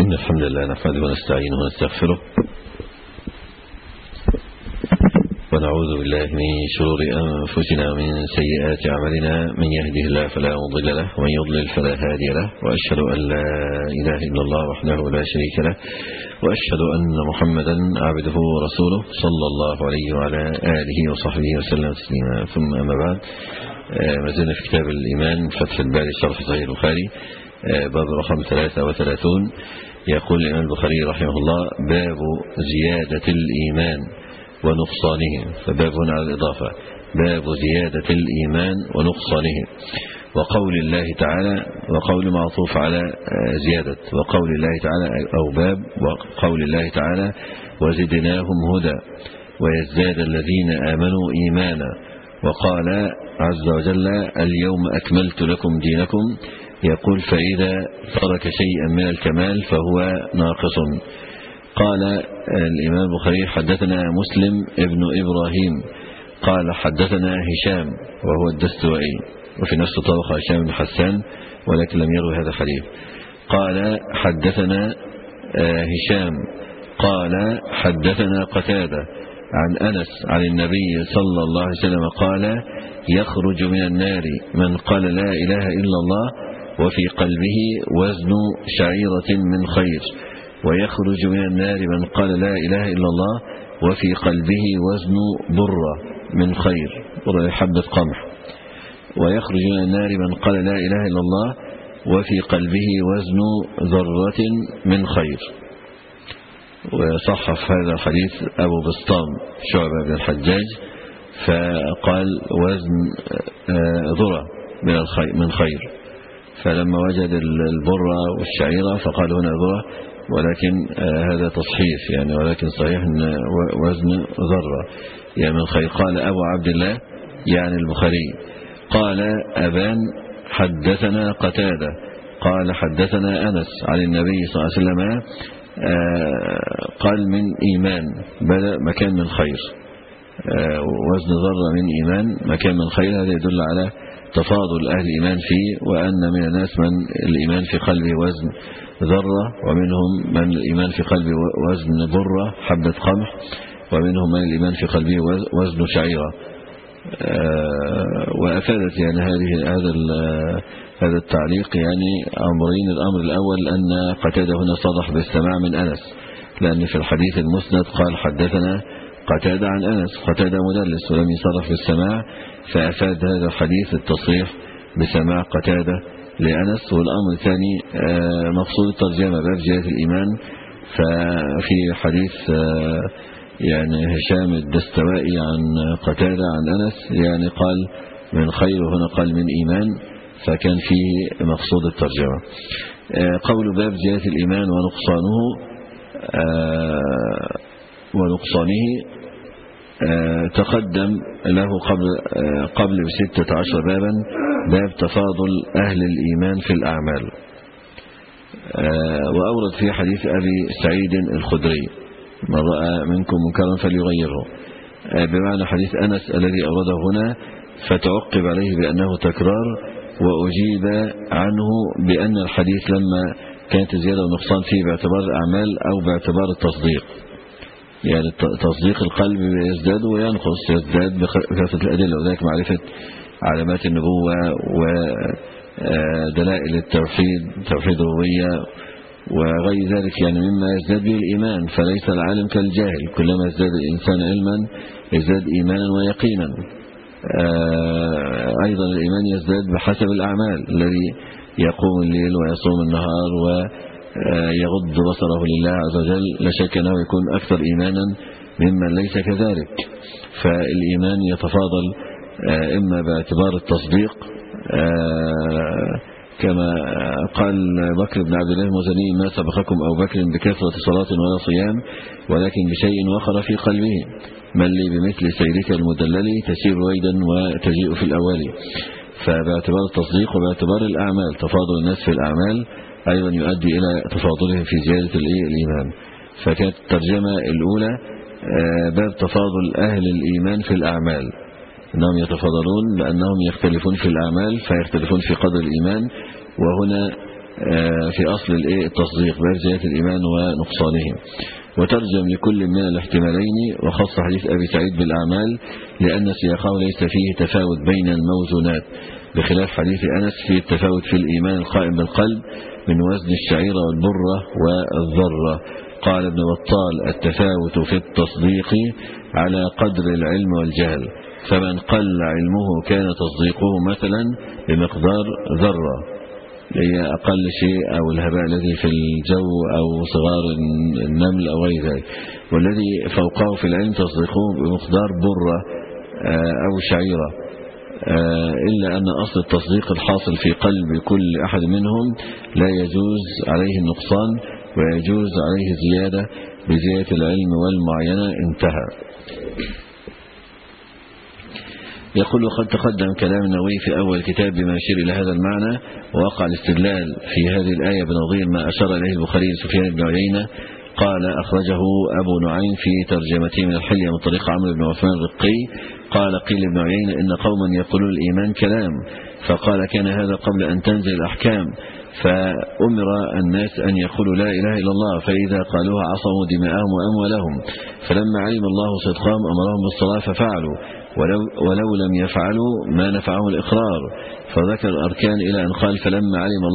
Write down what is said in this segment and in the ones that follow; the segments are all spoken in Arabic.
إن الحمد لله نحمده ونستعينه ونستغفره ونعوذ بالله من شرور أنفسنا ومن سيئات أعمالنا. من يهده الله فلا مضل له ومن يضلل فلا هادي له، وأشهد أن لا إله إلا الله وحده لا شريك له، وأشهد أن محمدا عبده ورسوله صلى الله عليه وعلى آله وصحبه وسلم تسليما. ثم أما بعد، ما زلنا في كتاب الإيمان فتح الباري شرح صحيح البخاري، باب رقم 33. يقول الإمام البخاري رحمه الله: باب زيادة الإيمان ونقصانه. فباب هنا على الإضافة، باب زيادة الإيمان ونقصانه. وقول الله تعالى، وقول معطوف على زيادة، وقول الله تعالى أو باب وقول الله تعالى: وزدناهم هدى ويزداد الذين آمنوا إيمانا. وقال عز وجل: اليوم أكملت لكم دينكم. يقول: فإذا ترك شيئا من الكمال فهو ناقص. قال الإمام البخاري: حدثنا مسلم ابن إبراهيم قال حدثنا هشام وهو الدستوائي، وفي نفس طبقة هشام بن حسان ولكن لم يروي هذا الحديث. قال حدثنا هشام قال حدثنا قتادة عن أنس عن النبي صلى الله عليه وسلم قال: يخرج من النار من قال لا إله إلا الله وفي قلبه وزن شعيرة من خير، ويخرج من النار من قال لا إله إلا الله وفي قلبه وزن برة من خير، برة حبة قمح. ويخرج من النار من قال لا إله إلا الله وفي قلبه وزن ذرة من خير. وصحف هذا الحديث أبو بسطام شعبة بن الحجاج، فقال وزن ذرة من خير، فلما وجد البرة والشعيرة فقال هنا ذرة، ولكن هذا تصحيف يعني، ولكن صحيح أن وزن ذرة يعني من خير. قال أبو عبد الله يعني البخاري: قال أبان حدثنا قتادة قال حدثنا أنس عن النبي صلى الله عليه وسلم قال من إيمان بدأ مكان من خير، وزن ذرة من إيمان مكان من خير. هذا يدل على تفاضل أهل الإيمان فيه، وأن من الناس من الإيمان في قلبه وزن ذرة، ومنهم من الإيمان في قلبه وزن برة حبة قمح، ومنهم من الإيمان في قلبه وزن شعيرة. وأفادت يعني هذا التعليق يعني أمرين: الأمر الأول أن قتادة هنا صرح بالسماع من أنس، لأن في الحديث المسند قال حدثنا قتادة عن أنس، قتادة مدلس ولم يصرح بالسماع، فأفاد هذا الحديث التصريح بسماع قتادة لأنس. والأمر الثاني مقصود الترجمة باب زيادة الإيمان. ففي حديث يعني هشام الدستوائي عن قتادة عن أنس يعني قال من خير، وهنا قال من إيمان، فكان فيه مقصود الترجمة. قول باب زيادة الإيمان ونقصانه تقدم له قبل ب16 بابا، باب تفاضل أهل الإيمان في الأعمال. وأورد فيه حديث أبي سعيد الخدري: من رأى منكم منكرا فليغيره، بمعنى حديث أنس الذي أورده هنا، فتعقب عليه بأنه تكرار، وأجيب عنه بأن الحديث لما كانت الزيادة والنقصان فيه باعتبار الأعمال أو باعتبار التصديق، يعني تصديق القلب يزداد وينقص، يزداد بكثرة الأدلة، وذلك معرفة علامات النبوة ودلائل التوحيد، توحيد الربوبية وغير ذلك، يعني مما يزداد به الإيمان. فليس العالم كالجاهل، كلما ازداد الإنسان علما يزداد إيمانا ويقينا. أيضا الإيمان يزداد بحسب الأعمال، الذي يقوم الليل ويصوم النهار ويغض بصره لله عز وجل لا شك أنه يكون أكثر إيمانا ممن ليس كذلك. فالإيمان يتفاضل إما باعتبار التصديق، كما قال بكر بن عبد الله المزني: ما سبقكم أبو بكر بكثرة صلاة ولا صيام، ولكن بشيء وقر في قلبه، من لي بمثل سيرك المدلل تسير ويدا وتجيء في الأول. فباعتبار التصديق وباعتبار الأعمال، تفاضل الناس في الأعمال أيضا يؤدي إلى تفاضلهم في زيادة الإيمان. فكانت الترجمة الأولى باب تفاضل أهل الإيمان في الأعمال، أنهم يتفاضلون لأنهم يختلفون في الأعمال فيختلفون في قدر الإيمان. وهنا في أصل التصديق بأرجية الإيمان ونقصانه. وترجم لكل من الاحتمالين، وخص حديث أبي سعيد بالأعمال لأن سياقه ليس فيه تفاوت بين الموزونات، بخلاف حديث أنس فيه التفاوت في الإيمان القائم بالقلب من وزن الشعيرة والبرة والذرة. قال ابن بطال: التفاوت في التصديق على قدر العلم والجهل، فمن قل علمه كان تصديقه مثلا بمقدار ذرة، هي أقل شيء، أو الهباء الذي في الجو، أو صغار النمل أو غير ذلك، والذي فوقه في العلم تصديقه بمقدار برة أو شعيرة، إلا أن أصل التصديق الحاصل في قلب كل أحد منهم لا يجوز عليه النقصان، ويجوز عليه زيادة بزيادة العلم والمعينة. انتهى. يقول: وقد تقدم كلام النووي في أول كتاب بما يشير إلى هذا المعنى، ووقع الاستدلال في هذه الآية بنظير ما أشار إليه البخاري سفيان بن عيينة قال: أخرجه أبو نعيم في ترجمته من الحلية من طريق عمرو بن عثمان الرقي قال: قيل ابن عيينة إن قوما يقولون الإيمان كلام، فقال: كان هذا قبل أن تنزل الأحكام، فأمر الناس أن يقولوا لا إله إلا الله، فإذا قالوها عصموا دماءهم وأموالهم، فلما علم الله صدقهم أمرهم بالصلاة ففعلوا، ولو لم يفعلوا ما نفعهم الإقرار، فذكر الأركان إلى أن قال: فلما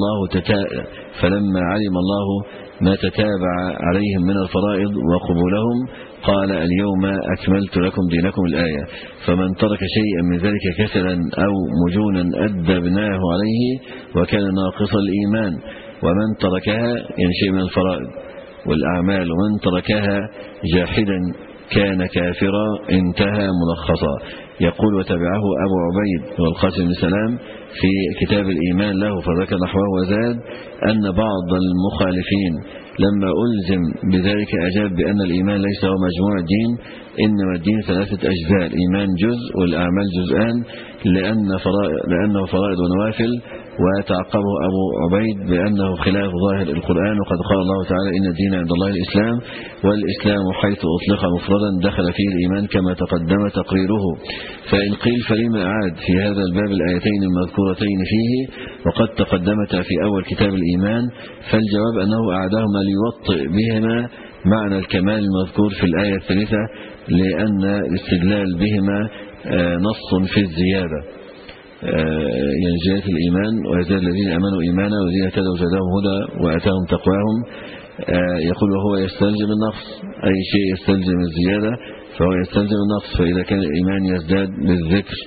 علم الله ما تتابع عليهم من الفرائض وقبولهم قال: اليوم أكملت لكم دينكم الآية. فمن ترك شيئا من ذلك كسلا أو مجونا أدبناه عليه وكان ناقص الإيمان، ومن تركها يعني شيء من الفرائض والأعمال، ومن تركها جاحدا كان كافرا. انتهى ملخصا. يقول: وتبعه أبو عبيد والقاسم بن سلام في كتاب الإيمان له فذكر نحوه، وزاد أن بعض المخالفين لما ألزم بذلك أجاب بأن الإيمان ليس هو مجموع الدين، إنما الدين 3 أجزاء، الإيمان جزء والأعمال جزءان، لأنه فرائض ونوافل. وتعقبه أبو عبيد بأنه خلاف ظاهر القرآن، وقد قال الله تعالى: إن الدين عند الله الإسلام، والإسلام حيث أطلق مفردا دخل فيه الإيمان كما تقدم تقريره. فإن قيل فلما أعاد في هذا الباب الآيتين المذكورتين فيه وقد تقدمتا في أول كتاب الإيمان، فالجواب أنه أعادهما ليوطئ بهما معنى الكمال المذكور في الآية الثالثة، لأن الاستدلال بهما نص في الزيادة، يعني زيادة الإيمان: ويزداد الذين آمنوا إيمانا والذين اهتدوا زادهم هدى وآتاهم تقواهم. يقول: وهو يستلزم النقص، أي شيء يستلزم الزيادة فهو يستلزم النقص، فإذا كان الإيمان يزداد بالذكر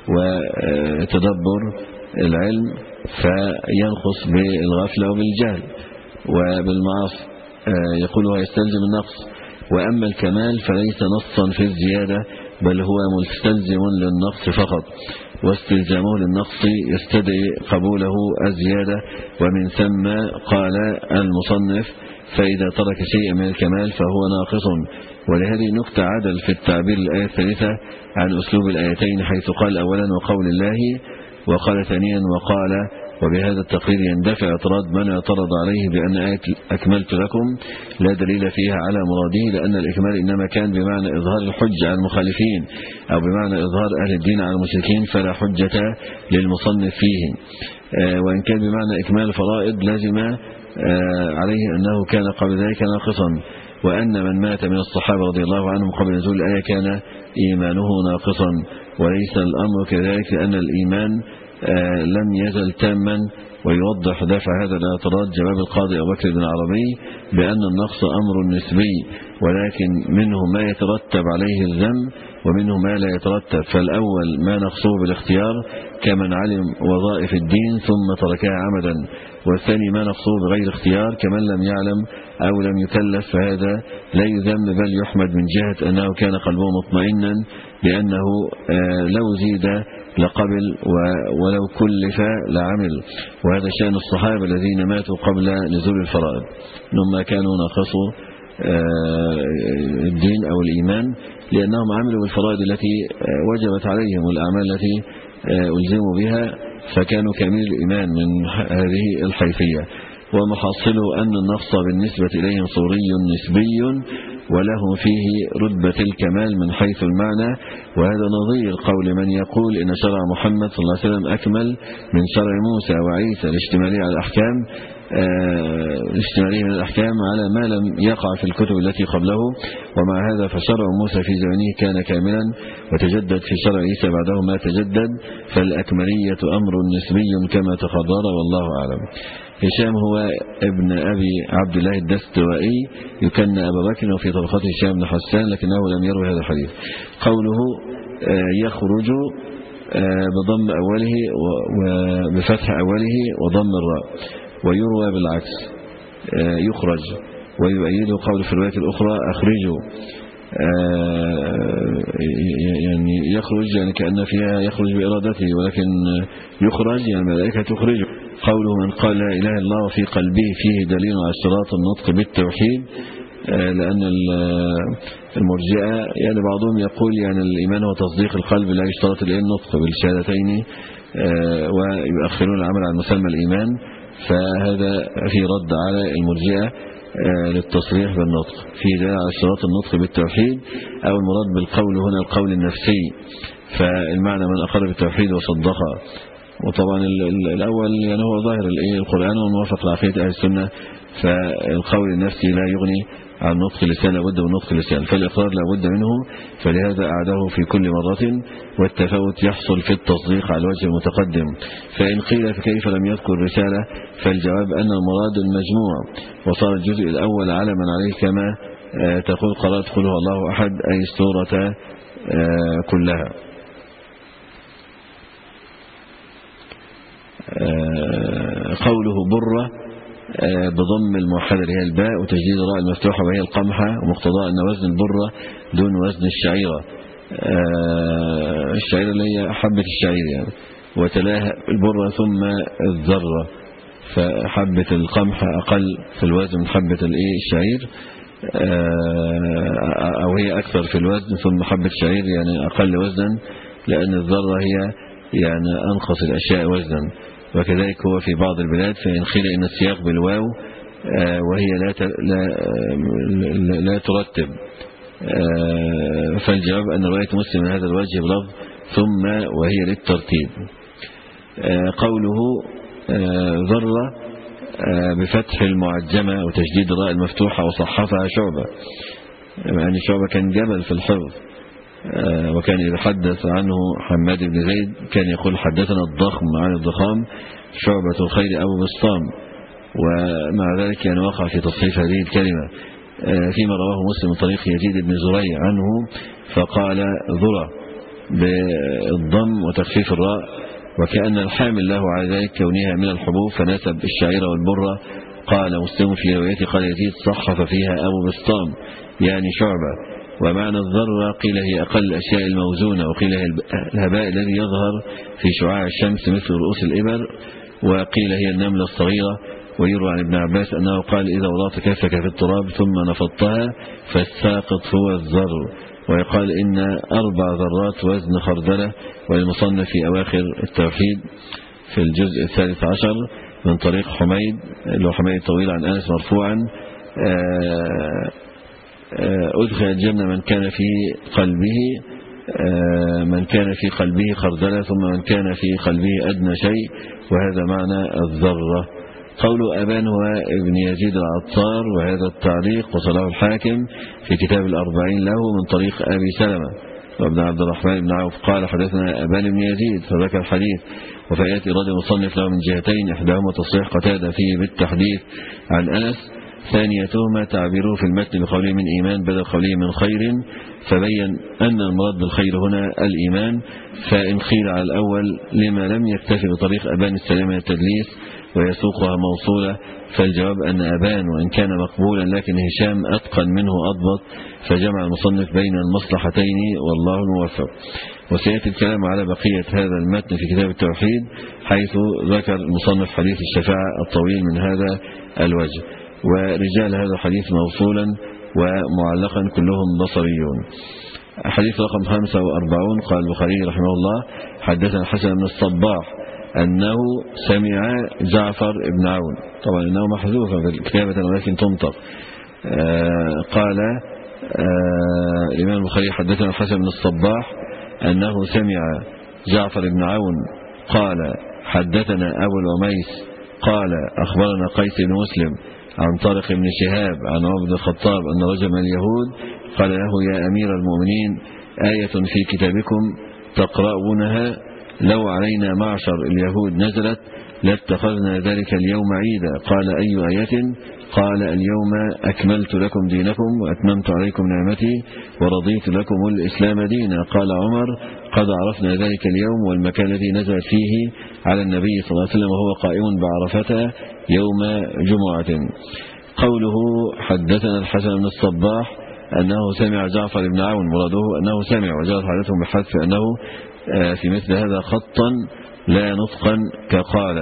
وتدبر العلم فينقص بالغفلة وبالجهل وبالمعاصي. يقول: وهو يستلزم النقص. وأما الكمال فليس نصا في الزيادة، بل هو مستلزم للنقص فقط، واستلزامه للنقص يستدعي قبوله الزيادة، ومن ثم قال المصنف: فإذا ترك شيئا من الكمال فهو ناقص. ولهذه نكتة عدل في التعبير الآية الثالثة عن أسلوب الآيتين، حيث قال أولا: وقول الله، وقال ثانيا: وقال. وبهذا التقرير يندفع اعتراض من اعترض عليه بأن آية أكملت لكم لا دليل فيها على مراده، لأن الإكمال إنما كان بمعنى إظهار الحج على المخالفين، أو بمعنى إظهار أهل الدين على المشركين، فلا حجة للمصنف فيه. وإن كان بمعنى إكمال الفرائض لازم عليه أنه كان قبل ذلك ناقصا، وأن من مات من الصحابة رضي الله عنهم قبل نزول الآية كان إيمانه ناقصا، وليس الأمر كذلك، لأن الإيمان لم يزل تاما. ويوضح دفع هذا الاعتراض جواب القاضي أبو بكر بن عربي بأن النقص أمر نسبي، ولكن منه ما يترتب عليه الذم ومنه ما لا يترتب. فالأول ما نقصه بالاختيار كمن علم وظائف الدين ثم تركها عمدا، والثاني ما نقصه بغير اختيار كمن لم يعلم أو لم يكلف، فهذا لا يذم بل يحمد من جهة أنه كان قلبه مطمئنا بأنه لو زيد لقبل ولو كلف لعمل. وهذا شأن الصحابة الذين ماتوا قبل نزول الفرائض، لما كانوا ناقصوا الدين أو الإيمان، لأنهم عملوا بالفرائض التي وجبت عليهم والأعمال التي ألزموا بها، فكانوا كامل الإيمان من هذه الحيثية. ومحصله أن النقص بالنسبة إليهم صوري نسبي، وله فيه رتبة الكمال من حيث المعنى. وهذا نظير قول من يقول إن شرع محمد صلى الله عليه وسلم أكمل من شرع موسى وعيسى الاشتمالية على الأحكام الاشتمالية من الأحكام على ما لم يقع في الكتب التي قبله. ومع هذا فشرع موسى في زمنه كان كاملا، وتجدد في شرع عيسى بعده ما تجدد، فالأكملية أمر نسبي كما تقرر، والله أعلم. هشام هو ابن أبي عبد الله الدستوائي، يكنى أبا بكر، وفي طبقته هشام بن حسان، لكنه لم يروي هذا الحديث. قوله يخرج بضم أوله وبفتح أوله وضم الراء، ويروى بالعكس يخرج، ويؤيده قول في الرواية الأخرى أخرجوا، يعني يخرج يعني كأن فيها يخرج بإرادته، ولكن يخرج يعني الملائكة تخرجه. قوله من قال لا إله إلا الله وفي قلبه فيه دليل على اشتراط النطق بالتوحيد، لأن المرجئة يعني بعضهم يقول يعني الإيمان هو تصديق القلب لا يشترط النطق بالشهادتين، ويؤخرون العمل عن مسمى الإيمان، فهذا في رد على المرجئة للتصريح بالنطق في دليل على اشتراط النطق بالتوحيد، أو المراد بالقول هنا القول النفسي، فالمعنى من أقر بالتوحيد وصدقه. وطبعا الأول يعني هو ظاهر القرآن والموافق لعقيدة أهل السنة، فالقول النفسي لا يغني عن نطق اللسان، لابد من نطق اللسان، فالإقرار لابد منه، فلهذا أعده في كل مرة، والتفاوت يحصل في التصديق على الوجه المتقدم. فإن قيل فكيف لم يذكر رسالة، فالجواب أن المراد المجموع، وصار الجزء الأول علما عليه، كما تقول قرأت قل هو الله أحد، أي السورة كلها. قوله برة بضم الموحدة اللي هي الباء وتجديد الراء المفتوحة وهي القمحة، ومقتضى أن وزن البرة دون وزن الشعيرة، الشعيرة اللي هي حبة الشعير يعني، وتلاها البرة ثم الذرة، فحبة القمحة أقل في الوزن من حبة الشعير، أو هي أكثر في الوزن، ثم حبة الشعير يعني أقل وزنا، لأن الذرة هي يعني أنقص الأشياء وزنا. وكذلك هو في بعض البلاد، فإن قيل إن السياق بالواو وهي لا ترتب، فالجواب أن رواية مسلم من هذا الوجه بلفظ ثم وهي للترتيب. قوله ذرة بفتح المعجمة وتشديد الراء المفتوحة وصحفها شعبة، يعني شعبة كان جبل في الحفظ، وكان إذا حدث عنه حماد بن زيد كان يقول حدثنا الضخم عن الضخام شعبة الخير أبو بسطام، ومع ذلك يعني وقع في تصحيف هذه الكلمة فيما رواه مسلم من طريق يزيد بن زريع عنه، فقال ذرة بالضم وتخفيف الراء، وكأن الحامل له على ذلك كونها من الحبوب، فنسب الشعيرة والبرة. قال مسلم في روايته قال يزيد صحف فيها أبو بسطام يعني شعبة. ومعنى الذرة قيل هي أقل الأشياء الموزونة، وقيل هي الهباء الذي يظهر في شعاع الشمس مثل رؤوس الإبر، وقيل هي النملة الصغيرة. ويروى عن ابن عباس أنه قال إذا وضعت كفك في التراب ثم نفضتها فالساقط هو الذر. ويقال إن 4 ذرات وزن خردلة. والمصنف في أواخر التوحيد في الجزء 13 من طريق حميد اللي هو حميد طويل عن أنس مرفوعا أدخل الجنة من كان في قلبه خردلة، ثم من كان في قلبه أدنى شيء، وهذا معنى الذرة. قول أبان هو ابن يزيد العطار، وهذا التعليق وصله الحاكم في كتاب الأربعين له من طريق أبي سلمة وابن عبد الرحمن بن عوف قال حدثنا أبان بن يزيد، فذكر الحديث. وفيأتي إرادة المصنف له من جهتين، إحداهما تصريح قتادة فيه بالتحديث عن أنس، ثانيتهما تعبيره في المتن بقوله من إيمان بدل قوله من خير، فبين أن المراد بالخير هنا الإيمان. فإن قيل على الأول لما لم يكتفي بطريق أبان السلام التدليس ويسوقها موصولة، فالجواب أن أبان وإن كان مقبولا لكن هشام أتقن منه أضبط، فجمع المصنف بين المصلحتين والله الموفق. وسيأتي الكلام على بقية هذا المتن في كتاب التوحيد، حيث ذكر المصنف حديث الشفاعة الطويل من هذا الوجه. ورجال هذا الحديث موصولا ومعلقا كلهم بصريون. حديث رقم 45 قال البخاري رحمه الله حدثنا حسن بن الصباح أنه سمع جعفر بن عون، طبعا أنه محذوفة في الكتابة ولكن تنطق، قال الإمام البخاري حدثنا الحسن بن الصباح أنه سمع جعفر بن عون قال حدثنا أبو العميس قال أخبرنا قيس بن مسلم عن طارق بن شهاب عن عمر بن الخطاب أن رجل من اليهود قال له يا أمير المؤمنين آية في كتابكم تقرؤونها لو علينا معشر اليهود نزلت لاتخذنا ذلك اليوم عيدا. قال أي آية؟ قال اليوم أكملت لكم دينكم وأتممت عليكم نعمتي ورضيت لكم الإسلام دينا. قال عمر قد عرفنا ذلك اليوم والمكان الذي نزلت فيه على النبي صلى الله عليه وسلم وهو قائم بعرفة يوم جمعة. قوله حدثنا الحسن بن الصباح أنه سمع جعفر بن عون مراده أنه سمع، وجاءت حدثهم بحذف أنه في مثل هذا خطا لا نطقا كقال،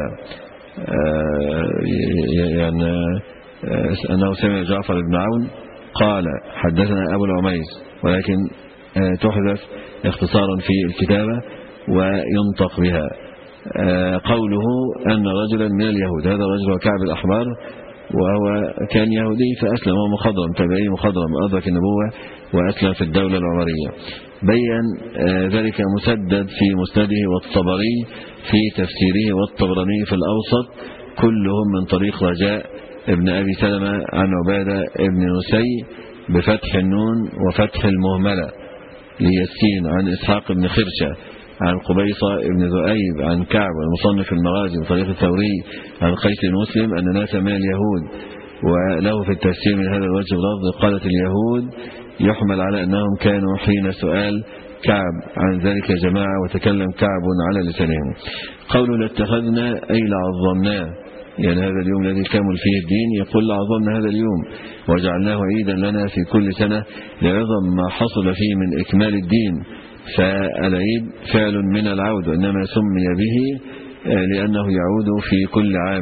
يعني أنه سمع جعفر بن عون قال حدثنا أبو العميس، ولكن تحذف اختصارا في الكتابة وينطق بها. قوله أن رجلا من اليهود، هذا الرجل هو كعب الأحبار وهو كان يهودي فأسلم، هو مخضرم تابعي مخضرم أدرك النبوة وأسلم في الدولة العمرية. بين ذلك مسدد في مسنده والطبري في تفسيره والطبراني في الأوسط كلهم من طريق رجاء ابن أبي سلمة عن عبادة ابن نسي بفتح النون وفتح المهملة ليسين عن إسحاق بن خرشة عن قبيصة ابن ذؤيب عن كعب المصنف المغازي بطريق الثوري عن قيس بن مسلم أن ناسا من اليهود، وله في التفسير من هذا الوجه لفظ قالت اليهود يحمل على أنهم كانوا حين سؤال كعب عن ذلك جماعة وتكلم كعب على لسانهم. قولوا لاتخذنا أي لعظمناه، يعني هذا اليوم الذي كمل فيه الدين يقول لعظمنا هذا اليوم وجعلناه عيدا لنا في كل سنة لعظم ما حصل فيه من إكمال الدين. فالعيد فعل من العود، وإنما سمي به لأنه يعود في كل عام.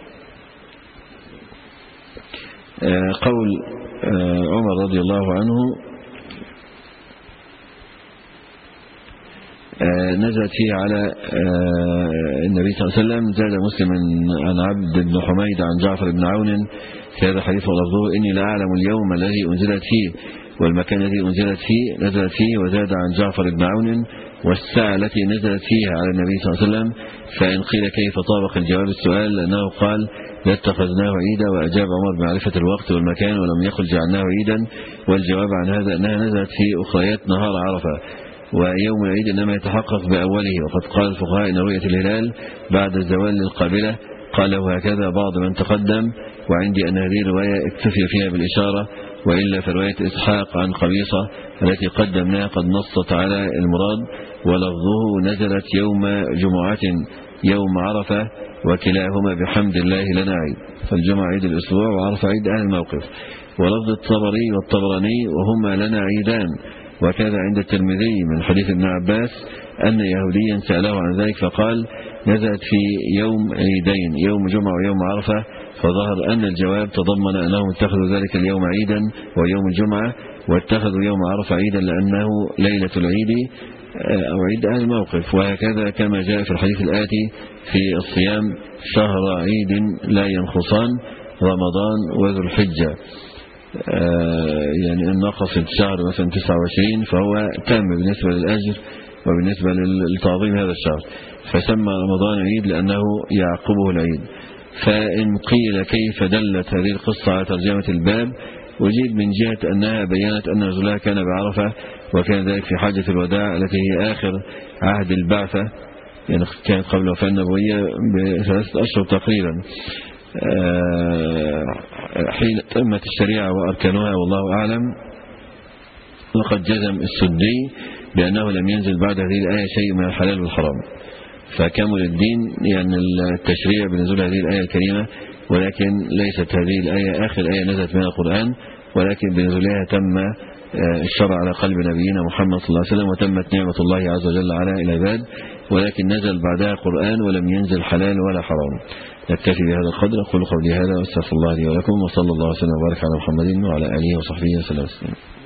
قول عمر رضي الله عنه نزلت فيه على النبي صلى الله عليه وسلم. زاد مسلم عن عبد بن حميد عن جعفر بن عون في هذا الحديث ولفظه إني لا أعلم اليوم الذي أنزلت فيه والمكان الذي نزلت فيه. وزاد عن جعفر بن عون والساعة التي نزلت فيها على النبي صلى الله عليه وسلم. فإن قيل كيف طابق الجواب السؤال لأنه قال لاتخذناه عيدا، وأجاب عمر بمعرفة الوقت والمكان ولم يقل جعلناه عيدا. والجواب عن هذا أنها نزلت في أخريات نهار عرفة، ويوم العيد إنما يتحقق بأوله. وقد قال الفقهاء إن رؤية الهلال بعد الزوال للقابلة قاله هكذا بعض من تقدم، وعندي أن هذه الرواية اكتفي فيها بالإشارة، وإلا فرواية إسحاق عن قبيصة التي قدمناها قد نصت على المراد، ولفظه نزلت يوم جمعة يوم عرفة وكلاهما بحمد الله لنا عيد. فالجمعة عيد الأسبوع وعرفة عيد أهل الموقف. ولفظ الطبري والطبراني وهما لنا عيدان. وكذا عند الترمذي من حديث ابن عباس أن يهوديا سأله عن ذلك فقال نزلت في يوم عيدين يوم جمعة ويوم عرفة، فظهر أن الجواب تضمن أنهم اتخذوا ذلك اليوم عيدا ويوم الجمعة، واتخذوا يوم عرفة عيدا لأنه ليلة العيد أو عيد أهل الموقف. وهكذا كما جاء في الحديث الآتي في الصيام شهر عيد لا ينخصان رمضان وذو الحجة، يعني إن نقص الشهر مثلا 29 فهو تام بالنسبة للأجر وبالنسبة لتعظيم هذا الشهر، فسمى رمضان عيد لأنه يعقبه العيد. فإن قيل كيف دلت هذه القصة على ترجمة الباب، وجيد من جهة أنها بيّنت أن نزولها كان بعرفة، وكان ذلك في حجة الوداع التي هي آخر عهد البعثة، يعني كانت قبل وفاة النبوية ب3 أشهر تقريبا، حين تمت الشريعة وأركانها والله أعلم. وقد جزم السدي بأنه لم ينزل بعد هذه الآية شيء من الحلال والحرام، فكمل الدين يعني التشريع بنزول هذه الآية الكريمة، ولكن ليست هذه الآية آخر آية نزلت من القرآن، ولكن بنزولها تم الشرع على قلب نبينا محمد صلى الله عليه وسلم، وتمت نعمة الله عز وجل على العباد، ولكن نزل بعدها قرآن ولم ينزل حلال ولا حرام. نكتفي بهذا القدر. أقول قولي هذا واستغفر الله لي ولكم، وصلى الله وسلم وبارك على محمد وعلى آله وصحبه وسلم.